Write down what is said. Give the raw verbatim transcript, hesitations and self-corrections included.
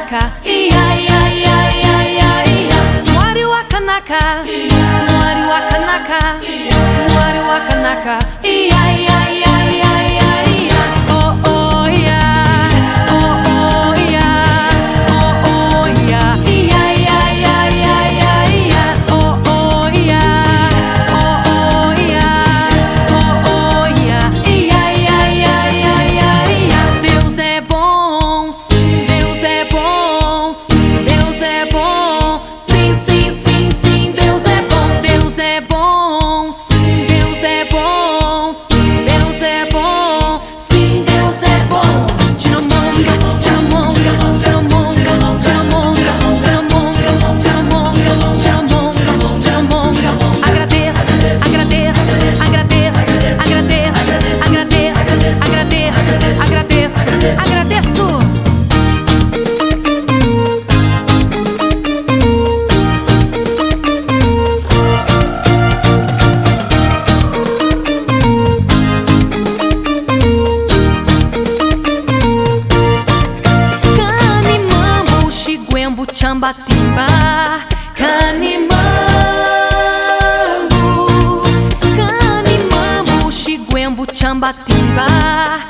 Wakanaka, ia ia ia ia ia ia. Wari Wakanaka, Wari Wakanaka, Wari Wakanaka, ia ia ia ia ia ia. Oh oh yeah, oh oh yeah, oh oh yeah, ia ia ia ia ia ia. Oh oh yeah, oh oh yeah, oh oh yeah, ia ia ia ia ia ia. Deus é bom, sim, Deus é bom, sim, Deus é bom, sim, sim, sim, sim, Deus é bom, Deus é bom, sim, Deus é bom, sim, Deus é bom, sim, Deus é bom. Tiramonga, tiramonga, tiramonga, tiramonga, tiramonga, tiramonga, tiramonga, tiramonga. Agradeço, agradeço, agradeço, agradeço, agradeço, agradeço, agradeço, agradeço. Chambatimba, Canimambo, Canimambo, Xiguembo, Chambatimba.